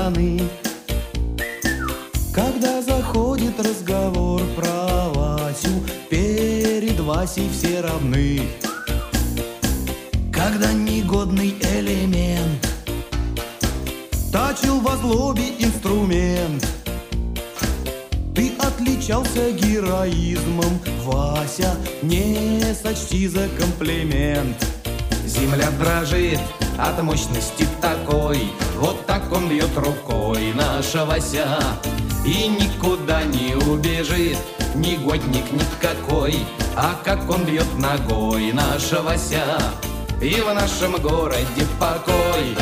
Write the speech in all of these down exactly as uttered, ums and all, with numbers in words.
стороны. Когда заходит разговор про Васю, перед Васей все равны. Когда негодный элемент точил во злобе инструмент, ты отличался героизмом, Вася, не сочти за комплимент. Земля дрожит от мощности такой, вот так он бьет рукой, наша Вася. И никуда не убежит, негодник никакой, а как он бьет ногой, наша Вася. И в нашем городе покой.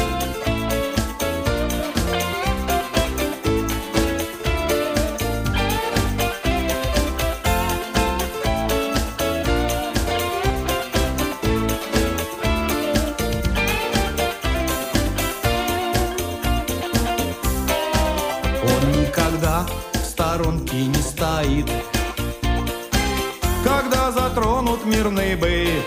Он никогда в сторонке не стоит, когда затронут мирный быт,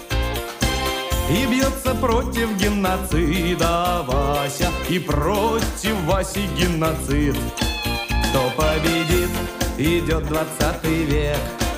и бьется против геноцида Вася, и против Васи геноцид. Кто победит, идет двадцатый век,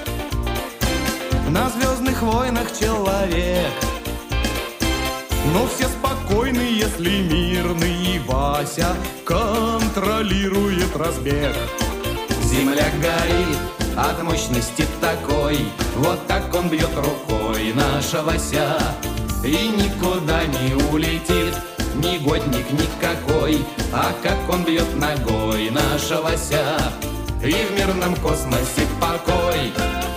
на звездных войнах человек. Но все спокойны, если мирный, и Вася контролирует разбег. Земля горит от мощности такой, вот так он бьет рукой, наша Вася. И никуда не улетит, негодник никакой, а как он бьет ногой, наша Вася. И в мирном космосе покой.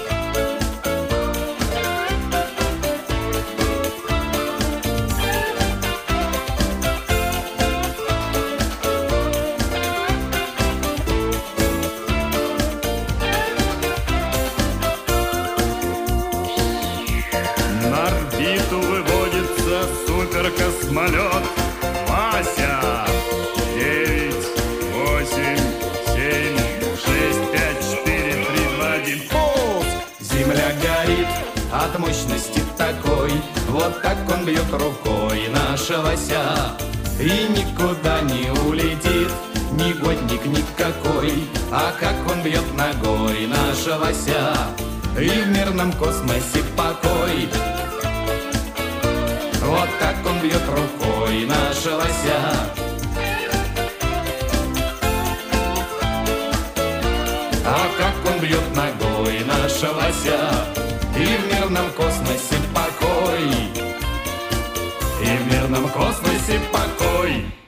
На орбиту выводится суперкосмолет Вася. Девять, восемь, семь, шесть, пять, четыре, три, два, один. Пуск! Земля горит от мощности такой, вот так он бьет рукой, наша Вася. И никуда не улетит, негодник никакой, а как он бьет ногой, наша Вася. И в мирном космосе покой. Вот так он бьет рукой, наша Вася. А как он бьет ногой, наша Вася. И в мирном космосе покой. И в мирном космосе покой.